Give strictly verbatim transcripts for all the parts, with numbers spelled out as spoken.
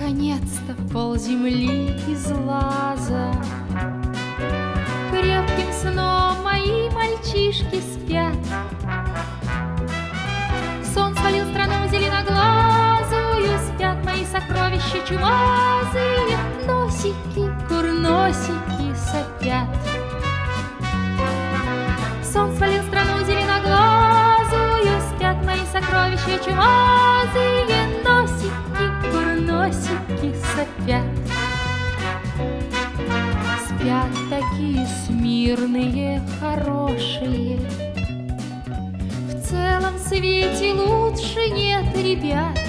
Наконец-то полземли из лаза. Крепким сном мои мальчишки спят. Сон свалил страну зеленоглазую, спят мои сокровища чумазые, носики, курносики сопят. Сон свалил страну зеленоглазую, спят мои сокровища чумазые, носики, курносики сопят. Спят такие смирные, хорошие, в целом свете лучше нет ребят.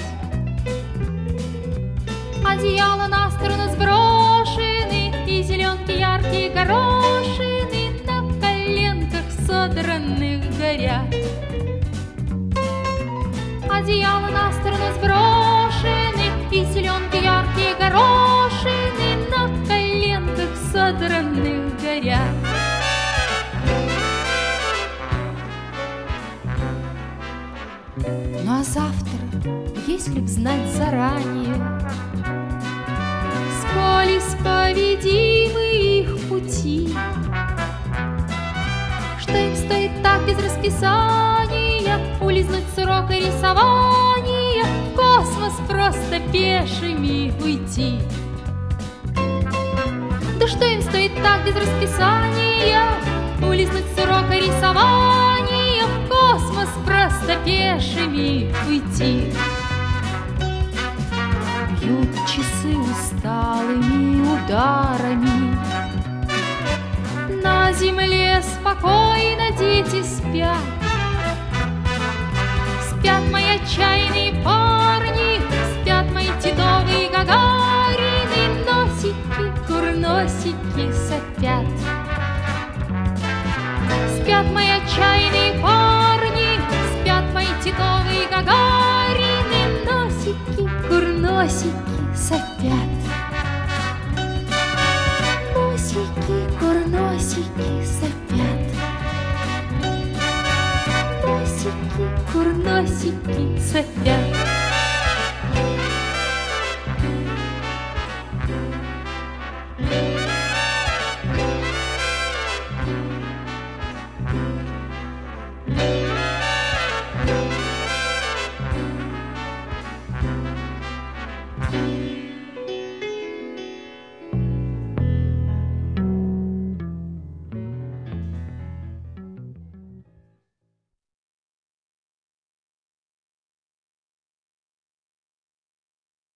Одеяла на сторону сброшены, и зеленки яркие горошины на коленках содранных горят. Одеяла на сторону сброшены, и зеленки яркие горошины на коленках содранных горят. Ну а завтра, если б знать заранее, сколь исповедимы их пути, что им стоит так без расписания улизнуть с урока рисования, в космос просто пешими уйти. Да что им стоит так без расписания улизнуть с урока рисования, в космос просто пешими уйти. Бьют часы усталыми ударами, на земле спокойно дети спят. Спят мои отчаянные парни, спят мои Титовы и Гагарины, носики, курносики сопят. Спят мои отчаянные парни, спят мои Титовы и Гагарины, носики, курносики сопят. Носики, курносики сопят. Носики, курносики сопят.